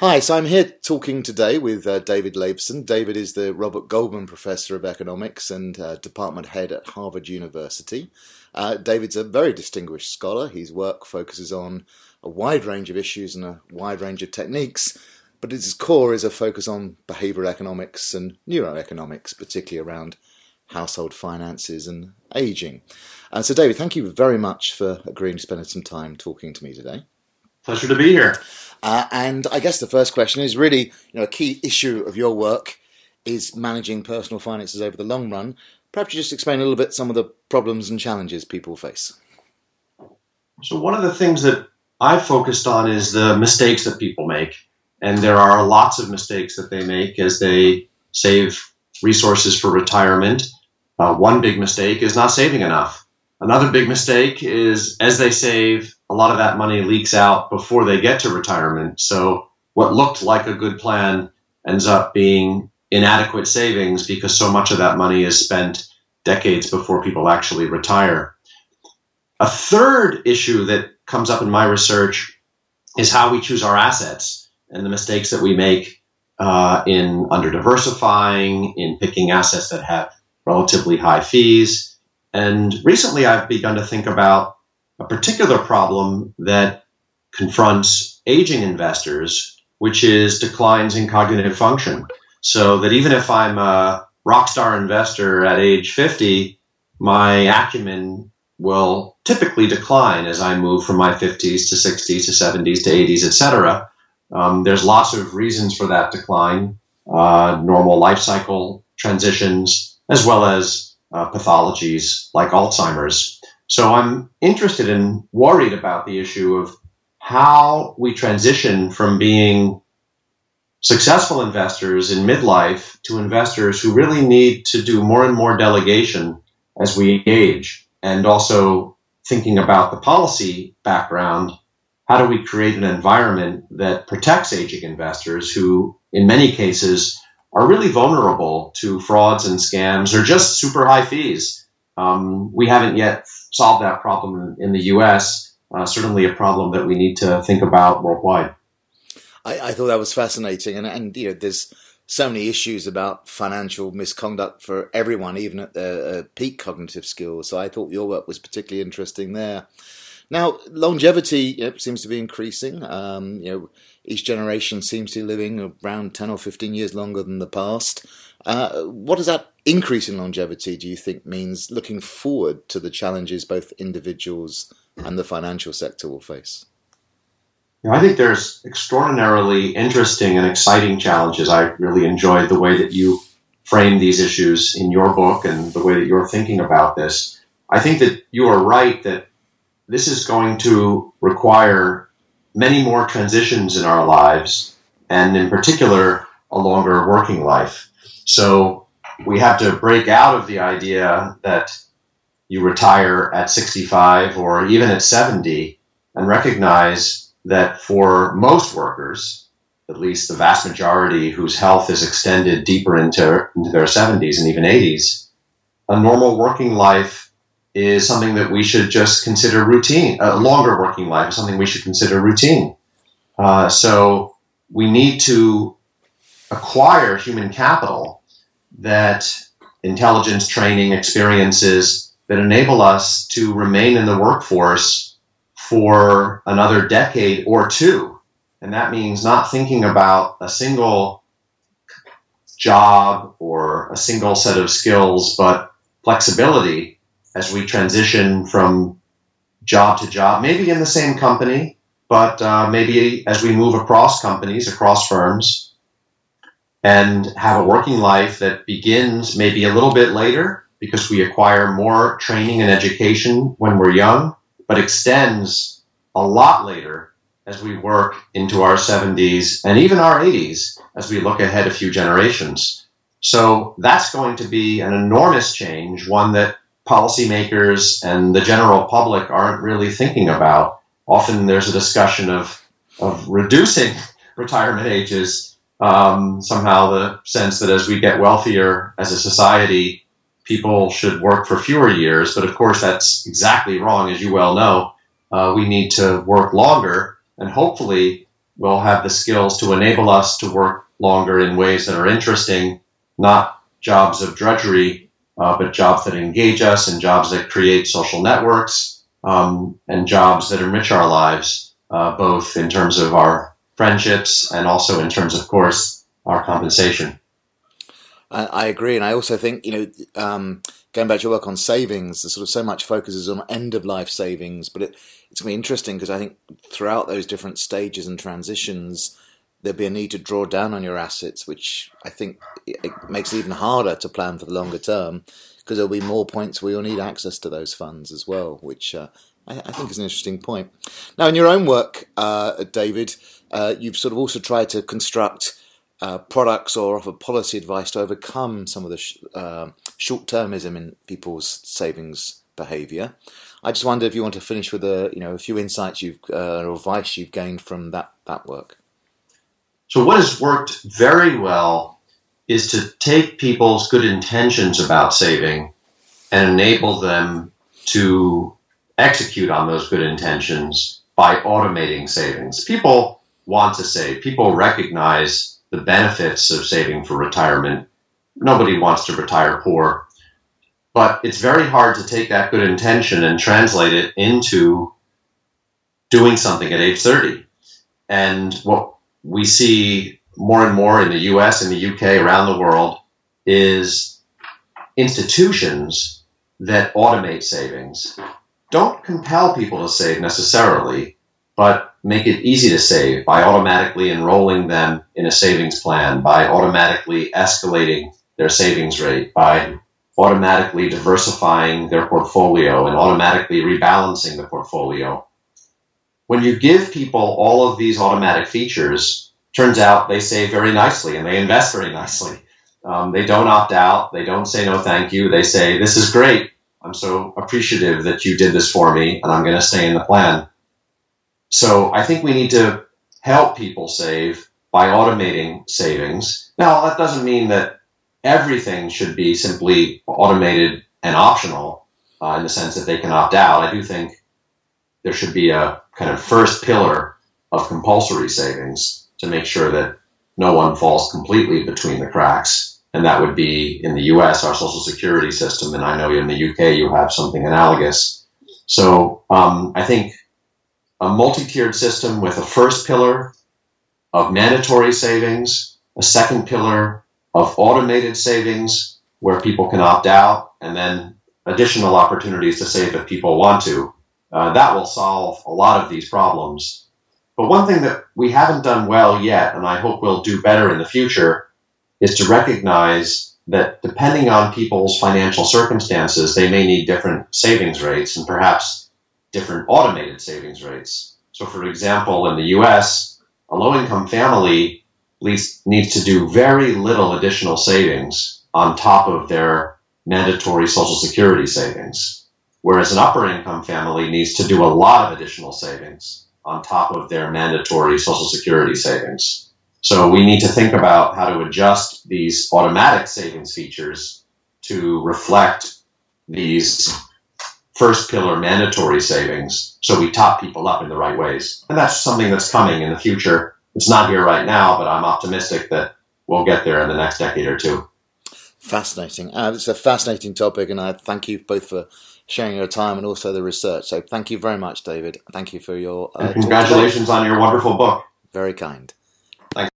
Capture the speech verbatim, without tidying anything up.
Hi, so I'm here talking today with uh, David Laibson. David is the Robert Goldman Professor of Economics and uh, Department Head at Harvard University. Uh, David's a very distinguished scholar. His work focuses on a wide range of issues and a wide range of techniques, but at its core is a focus on behavioral economics and neuroeconomics, particularly around household finances and aging. Uh, so David, thank you very much for agreeing to spend some time talking to me today. Pleasure to be here. Uh, and I guess the first question is really, you know, a key issue of your work is managing personal finances over the long run. Perhaps you just explain a little bit some of the problems and challenges people face. So one of the things that I focused on is the mistakes that people make. And there are lots of mistakes that they make as they save resources for retirement. Uh, one big mistake is not saving enough. Another big mistake is as they save, a lot of that money leaks out before they get to retirement. So what looked like a good plan ends up being inadequate savings because so much of that money is spent decades before people actually retire. A third issue that comes up in my research is how we choose our assets and the mistakes that we make uh, in under-diversifying, in picking assets that have relatively high fees. And recently I've begun to think about a particular problem that confronts aging investors, which is declines in cognitive function. So that even if I'm a rock star investor at age fifty, my acumen will typically decline as I move from my fifties to sixties to seventies to eighties, et cetera. Um, there's lots of reasons for that decline, uh, normal life cycle transitions, as well as uh, pathologies like Alzheimer's. So I'm interested and worried about the issue of how we transition from being successful investors in midlife to investors who really need to do more and more delegation as we age. And also thinking about the policy background, how do we create an environment that protects aging investors who, in many cases, are really vulnerable to frauds and scams or just super high fees? Um, we haven't yet solved that problem in, in the U S, uh, certainly a problem that we need to think about worldwide. I, I thought that was fascinating. And, and, you know, there's so many issues about financial misconduct for everyone, even at their uh, peak cognitive skills. So I thought your work was particularly interesting there. Now, longevity you know, seems to be increasing. Um, you know, each generation seems to be living around ten or fifteen years longer than the past. Uh, what does that increase in longevity, do you think, means looking forward to the challenges both individuals and the financial sector will face? I think there's extraordinarily interesting and exciting challenges. I really enjoyed the way that you framed these issues in your book and the way that you're thinking about this. I think that you are right that this is going to require many more transitions in our lives, and in particular, a longer working life. So we have to break out of the idea that you retire at sixty-five or even at seventy and recognize that for most workers, at least the vast majority whose health is extended deeper into, into their seventies and even eighties, a normal working life is something that we should just consider routine. A longer working life is something we should consider routine. Uh, so we need to acquire human capital, that intelligence, training, experiences that enable us to remain in the workforce for another decade or two. And that means not thinking about a single job or a single set of skills, but flexibility as we transition from job to job, maybe in the same company, but uh, maybe as we move across companies, across firms, and have a working life that begins maybe a little bit later because we acquire more training and education when we're young, but extends a lot later as we work into our seventies and even our eighties as we look ahead a few generations. So that's going to be an enormous change, one that policymakers and the general public aren't really thinking about. Often there's a discussion of, of reducing retirement ages, um, somehow the sense that as we get wealthier as a society, people should work for fewer years. But of course, that's exactly wrong, as you well know. Uh, we need to work longer, and hopefully will have the skills to enable us to work longer in ways that are interesting, not jobs of drudgery, uh, but jobs that engage us and jobs that create social networks, um, and jobs that enrich our lives, uh, both in terms of our friendships and also in terms, of course, our compensation. I, I agree. And I also think, you know, um, going back to your work on savings, there's sort of so much focuses on end-of-life savings, but it, it's going to be interesting because I think throughout those different stages and transitions, there'll be a need to draw down on your assets, which I think it makes it even harder to plan for the longer term because there'll be more points where you'll need access to those funds as well, which uh, I, I think is an interesting point. Now, in your own work, uh, David, uh, you've sort of also tried to construct uh, products or offer policy advice to overcome some of the sh- uh, short-termism in people's savings behaviour. I just wonder if you want to finish with a you know a few insights you've uh, or advice you've gained from that that work. So what has worked very well is to take people's good intentions about saving and enable them to execute on those good intentions by automating savings. People want to save. People recognize the benefits of saving for retirement. Nobody wants to retire poor. But it's very hard to take that good intention and translate it into doing something at age thirty. And what we see more and more in the U S and the U K, around the world, is institutions that automate savings. Don't compel people to save necessarily, but make it easy to save by automatically enrolling them in a savings plan, by automatically escalating their savings rate, by automatically diversifying their portfolio and automatically rebalancing the portfolio. When you give people all of these automatic features, turns out they save very nicely and they invest very nicely. Um, they don't opt out. They don't say no thank you. They say, this is great. I'm so appreciative that you did this for me and I'm going to stay in the plan. So I think we need to help people save by automating savings. Now, that doesn't mean that everything should be simply automated and optional uh, in the sense that they can opt out. I do think there should be a kind of first pillar of compulsory savings to make sure that no one falls completely between the cracks. And that would be in the U S, our Social Security system. And I know in the U K, you have something analogous. So um, I think a multi-tiered system with a first pillar of mandatory savings, a second pillar of automated savings where people can opt out, and then additional opportunities to save if people want to. Uh, that will solve a lot of these problems. But one thing that we haven't done well yet, and I hope we'll do better in the future, is to recognize that depending on people's financial circumstances, they may need different savings rates and perhaps different automated savings rates. So for example, in the U S, a low-income family needs to do very little additional savings on top of their mandatory Social Security savings, whereas an upper-income family needs to do a lot of additional savings on top of their mandatory Social Security savings. So we need to think about how to adjust these automatic savings features to reflect these first pillar mandatory savings so we top people up in the right ways. And that's something that's coming in the future. It's not here right now, but I'm optimistic that we'll get there in the next decade or two. Fascinating. Uh, it's a fascinating topic, and I thank you both for sharing your time and also the research. So thank you very much, David. Thank you for your... Uh, and congratulations on your wonderful book. Very kind.